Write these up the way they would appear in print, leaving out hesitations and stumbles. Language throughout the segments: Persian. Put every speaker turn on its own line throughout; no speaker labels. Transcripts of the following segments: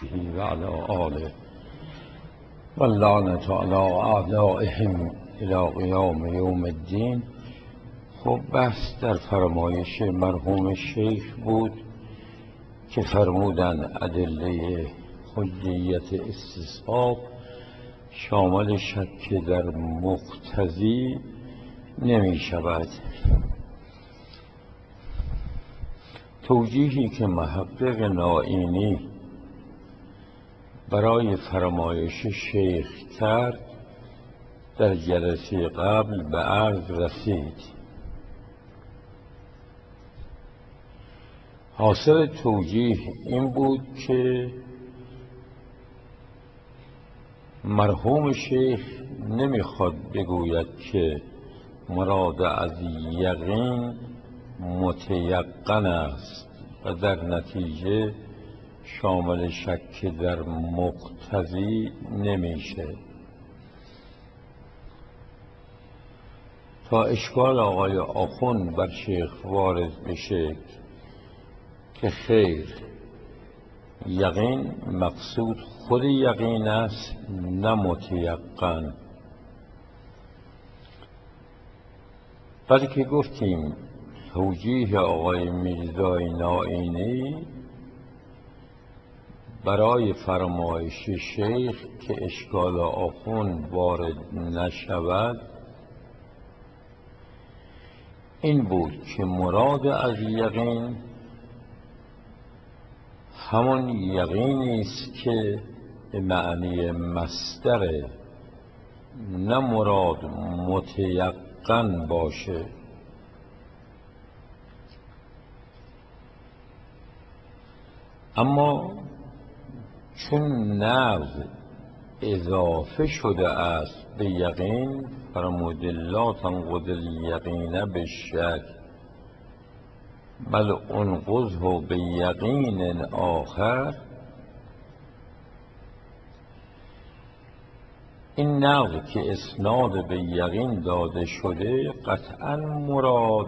صحبه و علی آله و اللعنة علی اعدائهم الی قیام یوم الدین. خب بحث در فرمایش مرحوم شیخ بود که فرمودن ادله حجیت استصحاب شامل شک در مقتضی نمی شود. توجیهی که محقق نائینی برای فرمایش شیخ کرد در جلسه قبل به عرض رسید. حاصل توجیه این بود که مرحوم شیخ نمیخواد بگوید که مراد از یقین متیقن است و در نتیجه شامل شک در مقتضی نمیشه. تا اشکال آقای آخوند بر شیخ وارد بشه که خیر، یقین مقصود خود یقین است نه متیقن، بلکه گفتیم توجیه آقای میرزای نائینی برای فرمایش شیخ که اشکال آخوند وارد نشود این بود که مراد از یقین همون یقینی است که به معنی مصدره، نه مراد متیقن باشه. اما چون نقض اضافه شده است به یقین، فرمود لا تنقض الیقین بالشک بل انقضه به یقین آخر، این نقض که اسناد به یقین داده شده قطعا مراد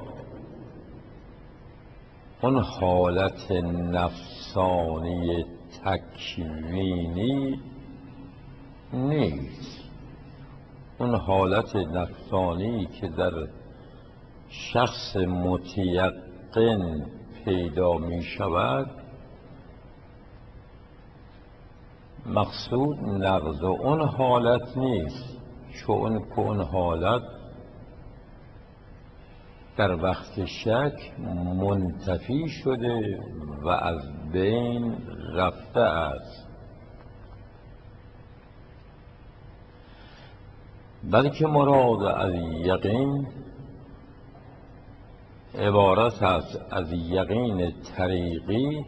اون حالت نفسانی تکوینی نیست. اون حالت نفسانی که در شخص متیقن پیدا می شود مقصود نقض اون حالت نیست، چون که اون حالت در وقت شک منتفی شده و از بین رفته است، بلکه مراد از یقین عبارت است از یقین طریقی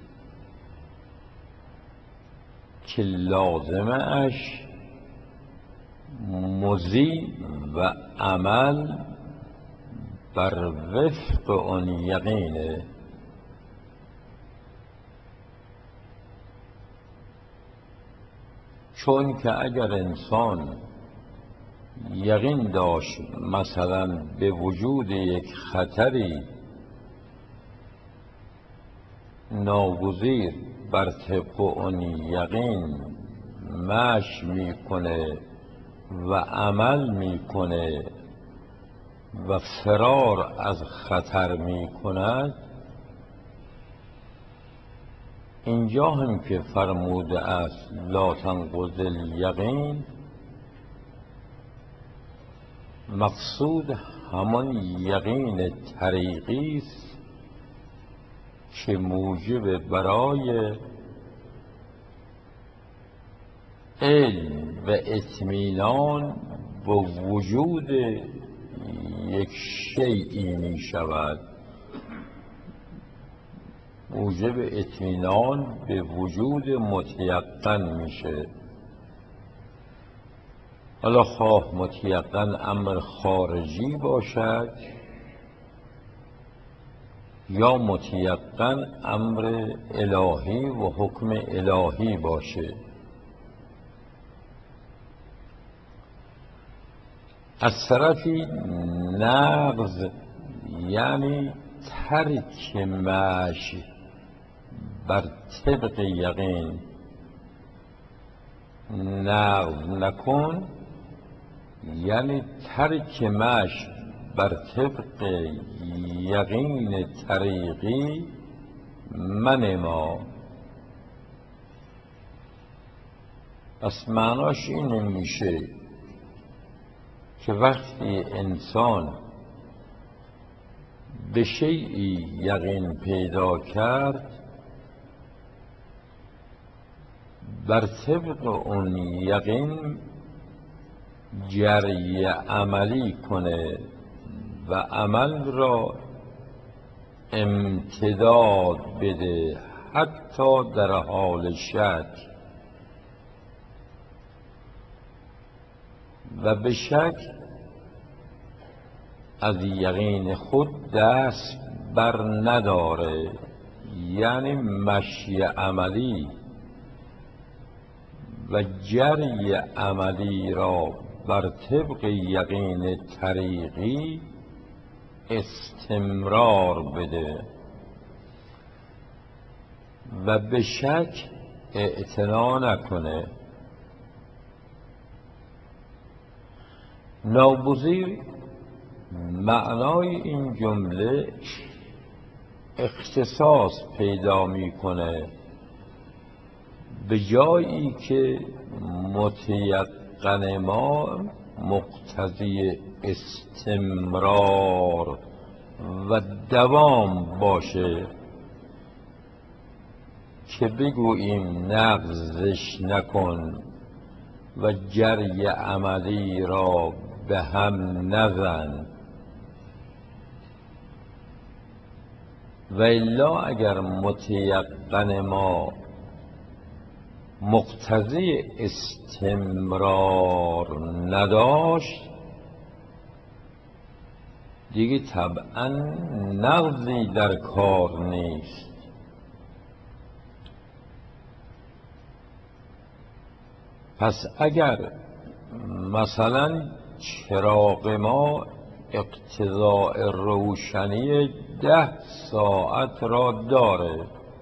که لازمه اش مضی و عمل بر وفق آن یقینه. چون که اگر انسان یقین داشت مثلا به وجود یک خطری ناگزیر بر طبق آن یقین مشی میکنه و عمل میکنه و فرار از خطر میکند، اینجا هم که فرموده است لا تنقض الیقین مقصود همان یقین طریقی است که موجب برای علم و اطمینان به وجود یک شیئی می شود، موجب اطمینان به وجود متیقن میشه. حالا خواه متیقن امر خارجی باشد یا متیقن امر الهی و حکم الهی باشه. از طرفی نقض یعنی ترک مشی بر طبق یقین نقض نکن یعنی ترک مشی بر طبق یقین طریقی منما. پس معناش این میشه که وقتی انسان به شیئی یقین پیدا کرد بر طبق اون یقین جری عملی کنه و عمل را امتداد بده حتی در حال شک، و به شک از یقین خود دست بر نداره، یعنی مشی عملی و جری عملی را بر طبق یقین طریقی استمرار بده و به شک اعتنا نکنه. ناگزیر معنای این جمله اختصاص پیدا میکنه به جایی که متیقن ما مقتضی استمرار و دوام باشه که بگوییم نقضش نکن و جری عملی را به هم نزن. و الا اگر متیقن ما مقتضی استمرار نداشت دیگه طبعا نقضی در کار نیست. پس اگر مثلا چراغ ما اقتضاء روشنی 10 ساعت را داره،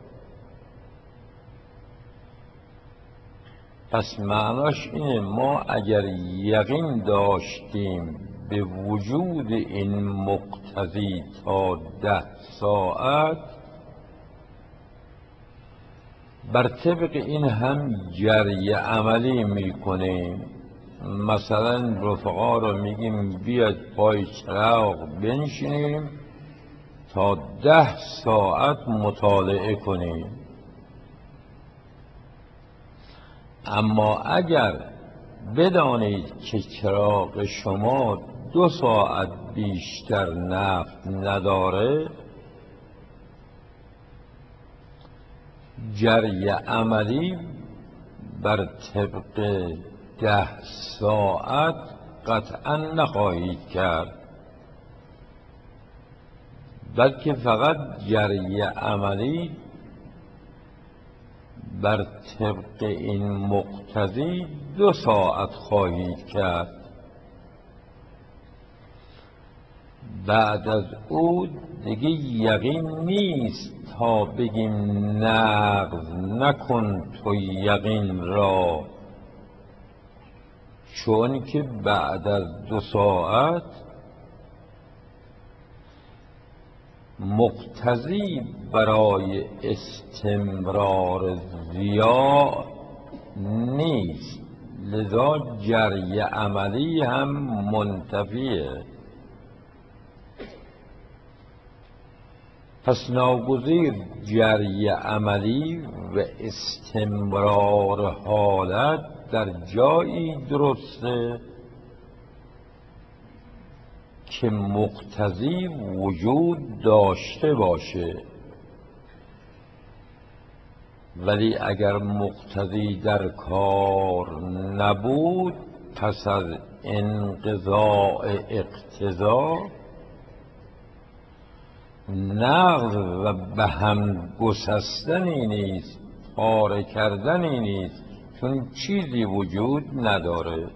پس معناش اینه ما اگر یقین داشتیم به وجود این مقتضی تا 10 ساعت بر طبق این هم جری عملی میکنیم. مثلا رفقا رو میگیم بیاد پای چراغ بنشینیم تا 10 ساعت مطالعه کنیم. اما اگر بدانید که چراغ شما 2 ساعت بیشتر نفت نداره، جری عملی بر طبق 10 ساعت قطعا نخواهید کرد، بلکه فقط جری عملی بر طبق این مقتضی 2 ساعت خواهید کرد. بعد از او دیگه یقین نیست تا بگیم نقض نکن تو یقین را، چون که بعد از 2 ساعت مقتضی برای استمرار ضیاع نیست، لذا جری عملی هم منتفیه. پس ناگزیر جری عملی و استمرار حالت در جایی درسته که مقتضی وجود داشته باشه، ولی اگر مقتضی در کار نبود پس از انقضاء اقتضا نقض و به هم گسستنی نیست، پاره کردنی نیست، چون چیزی وجود نداره.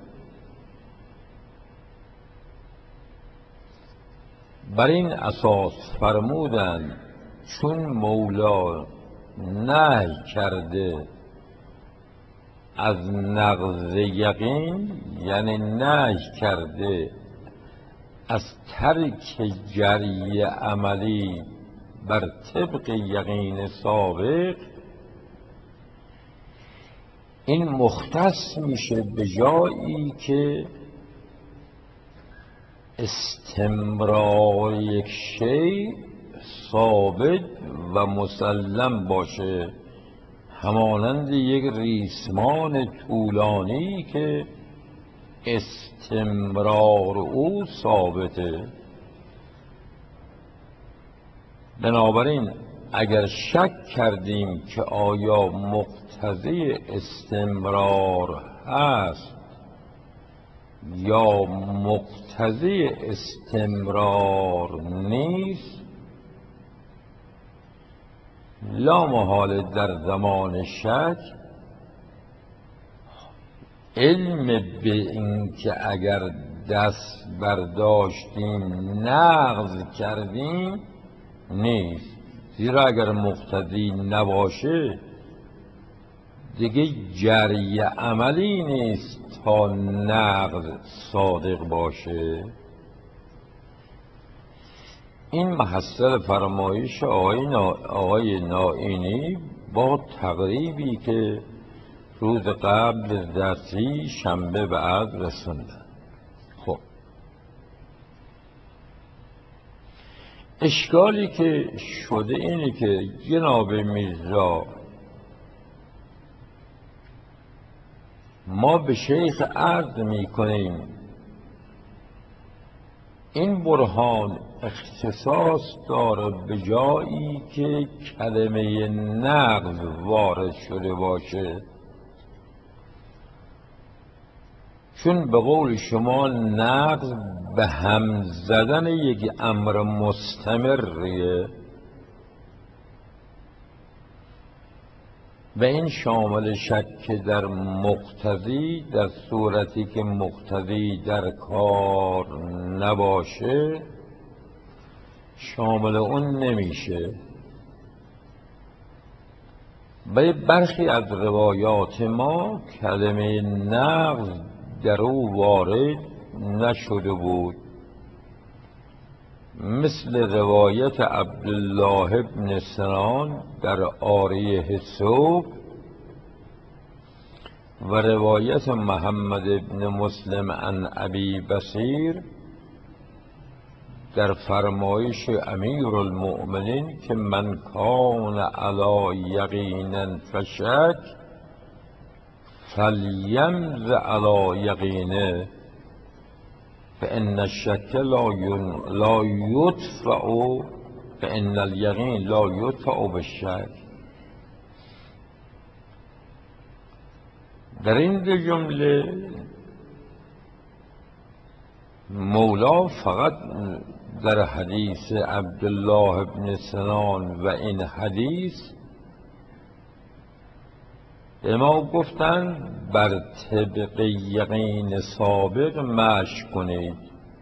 بر این اساس فرمودند چون مولا نهی کرده از نقض یقین یعنی نهی کرده از ترک جری عملی بر طبق یقین سابق، این مختص میشه به جایی که استمرار یک شیء ثابت و مسلم باشه، همانند یک ریسمان طولانی که استمرار او ثابته. بنابراین اگر شک کردیم که آیا مقتضی استمرار هست یا مقتضی استمرار نیست، لا محاله در زمان شک علم به این که اگر دست برداشتیم نقض کردیم نیست، زیرا اگر مقتضی نباشه دیگه جری عملی نیست تا نقض صادق باشه. این محصل فرمایش آقای نائینی با تقریبی که روز قبل درسی شنبه به عرض رسوندن. خب اشکالی که شده اینه که جناب میرزا ما به شیخ عرض میکنیم این برهان اختصاص داره به جایی که کلمه نقض وارد شده باشه، چون به قول شما نقض به هم زدن یک امر مستمریه و این شامل شک در مقتضی در صورتی که مقتضی در کار نباشه شامل اون نمیشه. به برخی از روایات ما کلمه نقض در او وارد نشده بود، مثل روایت عبدالله ابن سنان در آریه صبح و روایت محمد ابن مسلم عن ابی بصیر در فرمایش امیر المؤمنین که من کان علی یقین فشک فلیمض علی یقینه فإن الشک لا یدفع فإن الیقین لا یدفع بالشک. در این دو جمله مولا فقط در حدیث عبدالله بن سنان و این حدیث به ما گفتن بر طبق یقین سابق مشی کنید،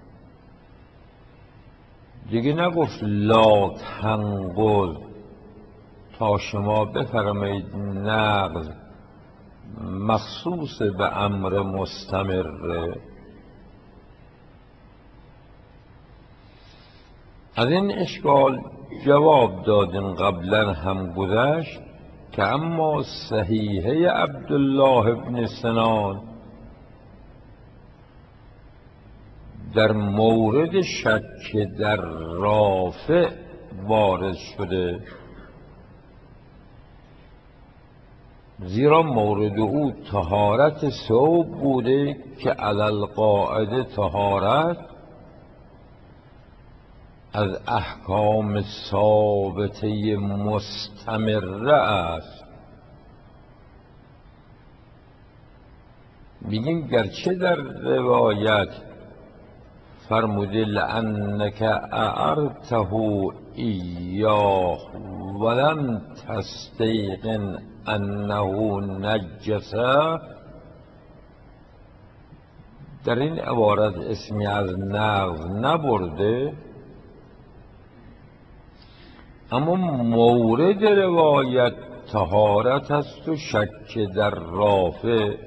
دیگه نگفت لا تنقض تا شما بفرمایید نقض مخصوص به امر مستمره. از این اشکال جواب دادن قبلا هم گذشت که اما صحیحه عبدالله ابن سنان در مورد شک در رافع وارد شده، زیرا مورد او طهارت ثوب بوده که علی القاعده طهارت از احکام ثابته مستمره است. میگیم گرچه در روایت فرموده لأنک اعرته ایاه ولم تستیقن انه نجسه، در این عبارت اسمی از نقض نبرده، اما مورد روایت طهارت است و شک در رافع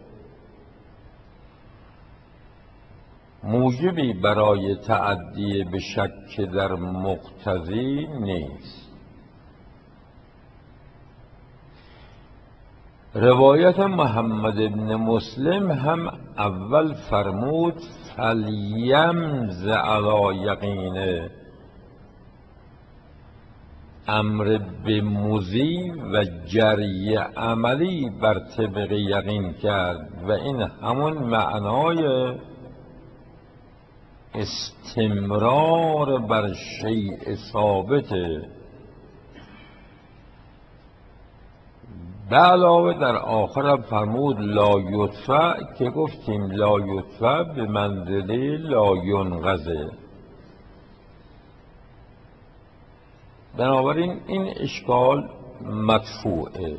موجبی برای تعدی به شک در مقتضی نیست. روایت محمد بن مسلم هم اول فرمود فلیمز علی یقینه، امر به مضی و جری عملی بر طبق یقین کرد و این همون معنای استمرار بر شیء ثابته. به علاوه در آخر فرمود لا یدفع که گفتیم لا یدفع به منزله لا ینقضه. بنابراین این اشکال مدفوعه.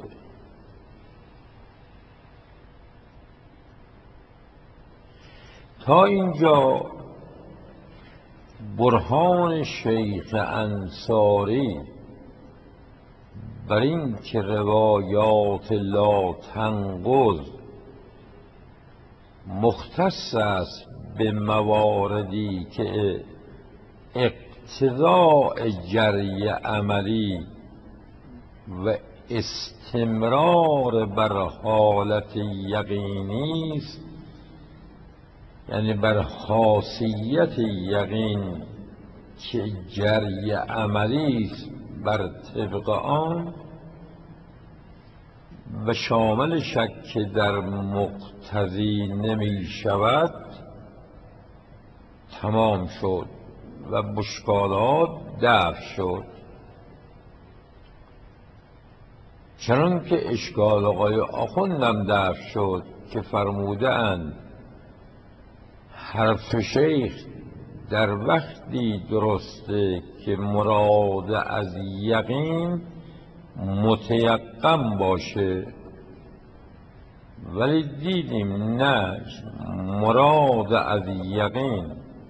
تا اینجا برهان شیخ انصاری بر این که روایات لا تنقض مختص است به مواردی که اقتضاء جری عملی و استمرار بر حالت یقینی است، یعنی بر خاصیت یقین که جری عملی است بر طبق آن و شامل شک در مقتضی نمی شود، تمام شد و مشکلات دفع شد. چنان که اشکال آقای آخوندم دفع شد که فرموده اند حرف شیخ در وقتی درسته که مراد از یقین متیقن باشه، ولی دیدیم نه، مراد از یقین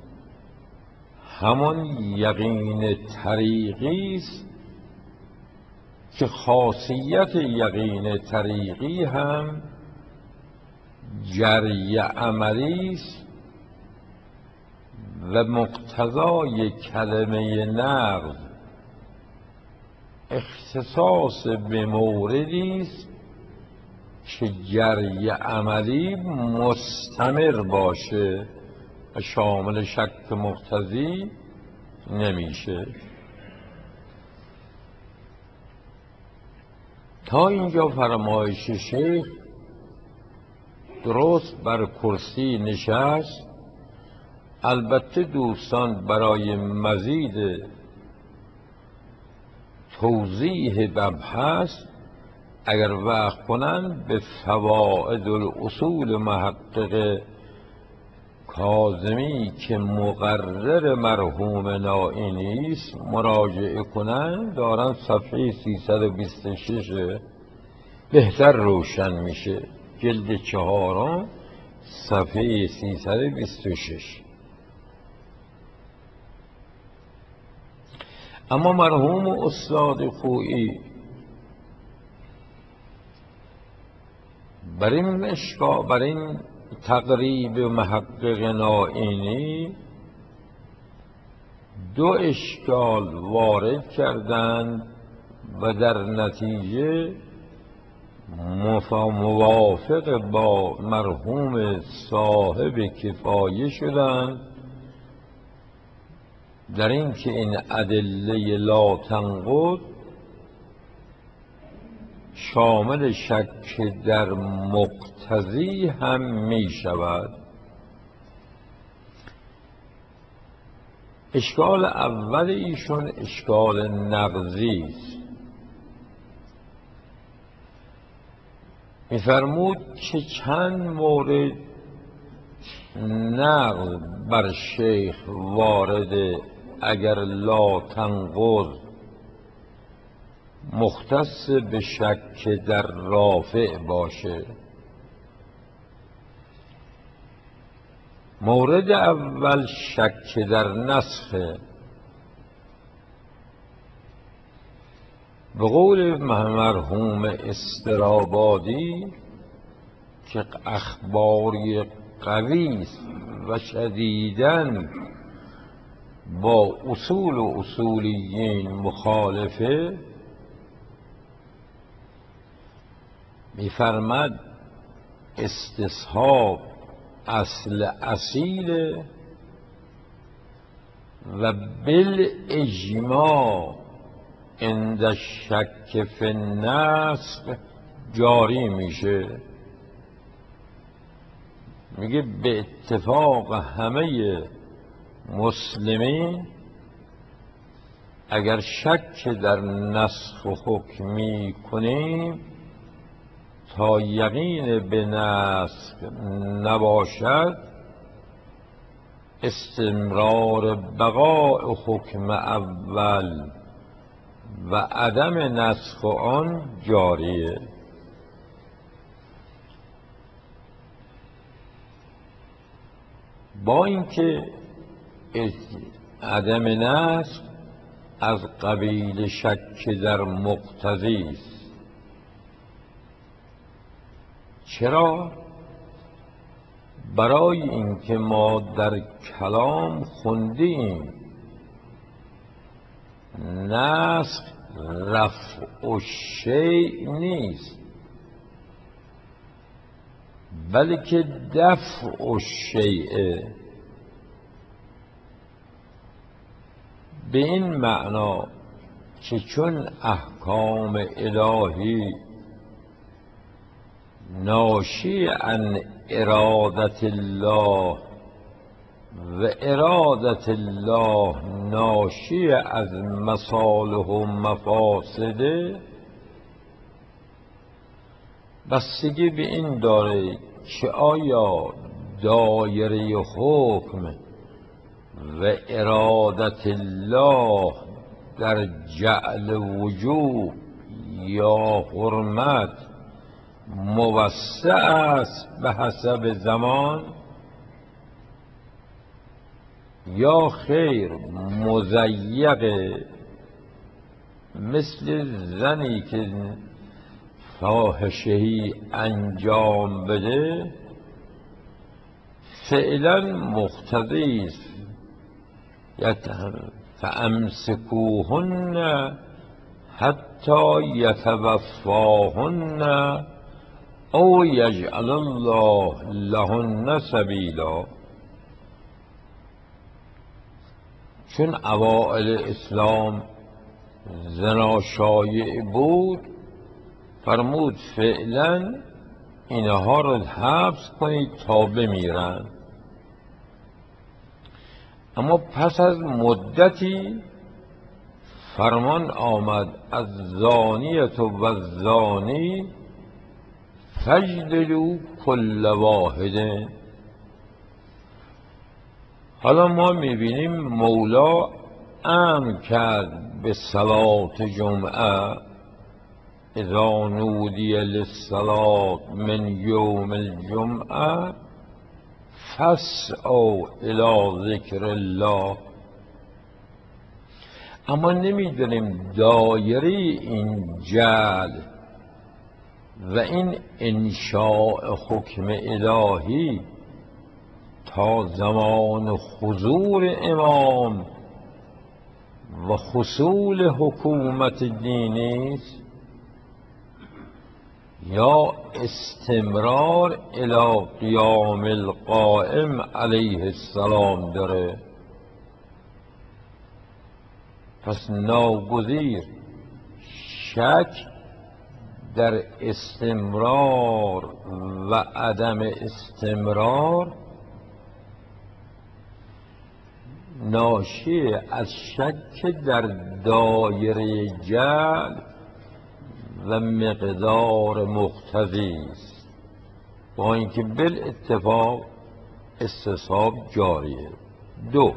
همون یقین طریقی است که خاصیت یقین طریقی هم جری عملی است و مقتضای کلمه نقض اختصاص به موردی است که جری عملی مستمر باشه و شامل شک مقتضی نمیشه. تا اینجا فرمایش شیخ درست بر کرسی نشست. البته دوستان برای مزید توضیح مبحث اگر وقت کنند به فوائد الاصول محقق کاظمی که مقرر مرحوم نائینی است مراجعه کنند. دارن صفحه 326 بهتر روشن میشه، جلد 4 صفحه 326. اما مرحوم استاد خویی بر این تقریب محقق نائینی دو اشکال وارد کردند و در نتیجه موافق با مرحوم صاحب کفایه شدند در این که این ادله لا تنقض شامل شک در مقتضی هم می شود. اشکال اول ایشون اشکال نقضی است. می‌فرمود که چند مورد نقض بر شیخ وارد اگر لا تنقض مختص به شک در رافع باشه. مورد اول شک در نسخه به قول مرحوم استرابادی که اخباری قوی و شدیداً با اصول و اصولیین مخالفه، می‌فرماد استصحاب اصل اصیل و بالاجماع عند الشک فی النسخ جاری میشه. میگه به اتفاق همه مسلمین اگر شک در نسخ و حکمی کنیم تا یقین به نسخ نباشد، استمرار بقاء حکم اول و عدم نسخ آن جاریه. با اینکه عدم نسخ از قبیل شک در مقتضی است. چرا؟ برای اینکه ما در کلام خوندیم نسخ رفع الشیء نیست، بلکه دفع الشیء. به این معنا که چون احکام الهی ناشی عن ارادت الله و ارادت الله ناشی از مصالح و مفاسده، بستگی به این داره که آیا دایره حکم و ارادت الله در جعل وجوب یا حرمت موسع است به حسب زمان یا خیر مضیق، مثل زنی که فاحشه‌ای انجام بده فعلا مقتضی است فامسکوهن حتی یتوفاهن او یجعل الله لهن سبیلا. چون اوائل اسلام زنا شایع بود، فرمود فعلا اینها رو حبس کنید تا بمیرن. اما پس از مدتی فرمان آمد از زانیت و الزانی فاجلدوا کل واحد. حالا ما میبینیم مولا امر کرد به صلات جمعه، اذا نودی للصلاة من یوم الجمعه فاسعوا الی ذکر الله. اما نمیدونیم دایره این جعل و این انشاء حکم الهی تا زمان حضور امام و حصول حکومت دینی است یا استمرار الی قیام القائم علیه السلام داره. پس ناگزیر شک در استمرار و عدم استمرار ناشی از شک در دایره جعل و مقدار مقتضی است، با اینکه بالاتفاق استصحاب جاریه. دو،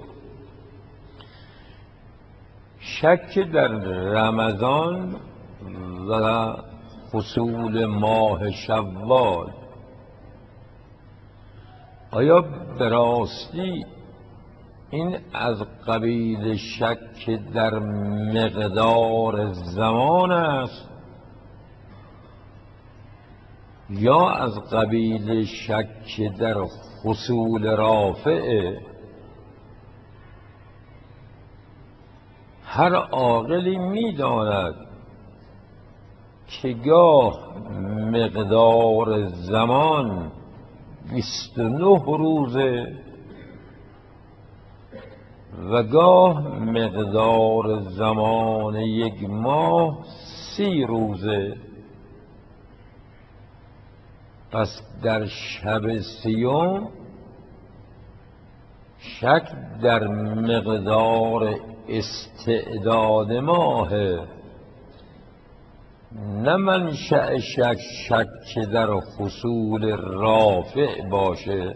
شک در رمضان و حصول ماه شوال. آیا به راستی این از قبیل شک در مقدار زمان است یا از قبیل شک در حصول رافعه؟ هر عاقلی می‌داند که گاه مقدار زمان 29 روزه و گاه مقدار زمان یک ماه 30 روزه. پس در شب سیوم شک در مقدار استعداد ماهه، نه منشأ شک در حصول رافع باشه.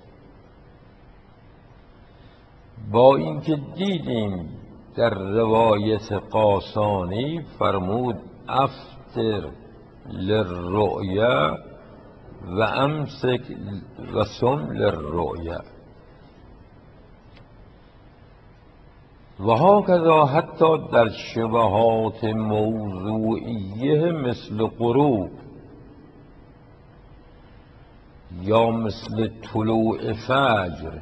با اینکه دیدیم در روایت قاسانی فرمود افطر للرؤیا و امسک و صم للرؤیا. و هکذا حتی در شبهات موضوعیه مثل غروب یا مثل طلوع فجر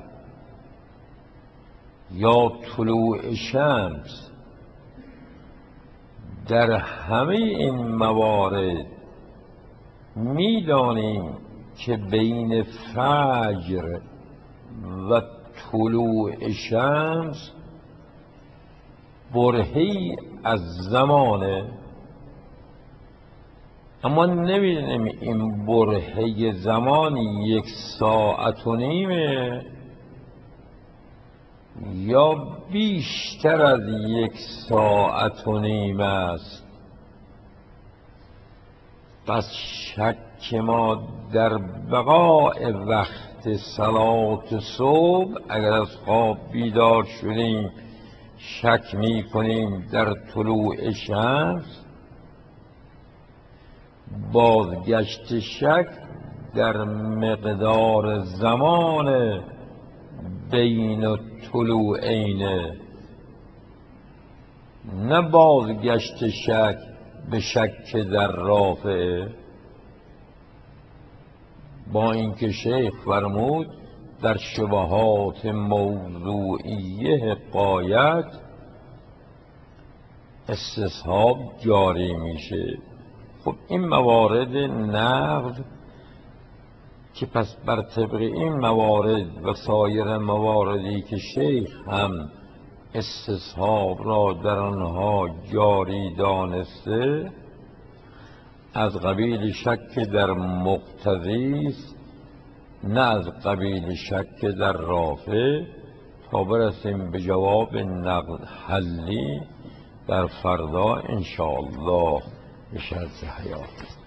یا طلوع شمس، در همه این موارد می‌دانیم که بین فجر و طلوع شمس برهه‌ای از زمانه، اما نمی‌دونیم این برهه زمان 1 ساعت و نیمه یا بیشتر از 1 ساعت و نیم است. پس شک ما در بقاء وقت صلاة صبح، اگر از خواب بیدار شدیم شک می کنیم در طلوع شمس، بازگشت شک در مقدار زمان بین طلوعین، نه بازگشت شک به شک در رافعه. با اینکه شیخ فرمود در شبهات موضوعیه غایت استصحاب جاری میشه. خب این موارد نقض که پس بر طبق این موارد و سایر مواردی که شیخ هم استصحاب را در آنها جاری دانسته، از قبیل شک در مقتضی است، نه از قبیل شک در رافع. تا برسیم به جواب نقض حلی در فردا انشاءالله به شرط حیات.